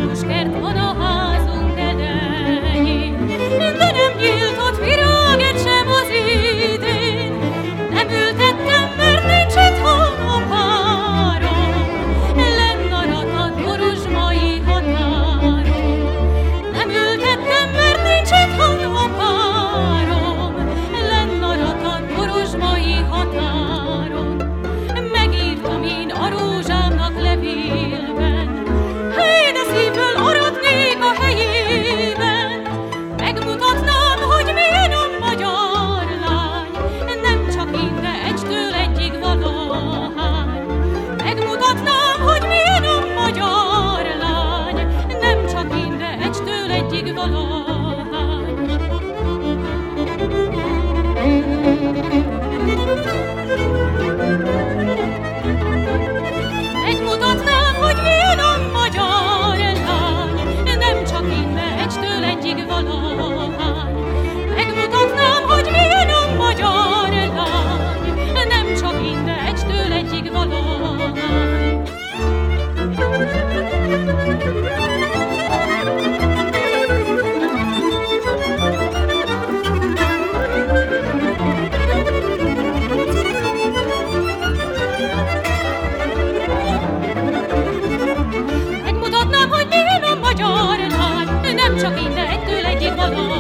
citroskert van a házunk elején, de nem nyíltott viráget sem az idén. Nem ültettem, mert nincs itthon a párom, lenn arat a Dorozsmai határon. Nem ültettem, mert nincs itthon a párom, lenn arat a Dorozsmai határon. Megírtam én a rózsámnak levélben, hely, de szívből aratnék a helyében. Megmutatnám, hogy milyen a magyar lány, nem csak én, de egytől egyig valahány. Megmutatnám, hogy milyen a magyar lány, nem csak én, de egytől egyig valahány. Megmutatnám, hogy milyen a magyar lány, nem csak én, de egytől egyig valahány. Megmutatnám, hogy milyen a magyar lány, nem csak én, de egytől egyig valahány. Megmutatnám, hogy milyen a magyar lány, nem csak én, de egytől egyig valahány.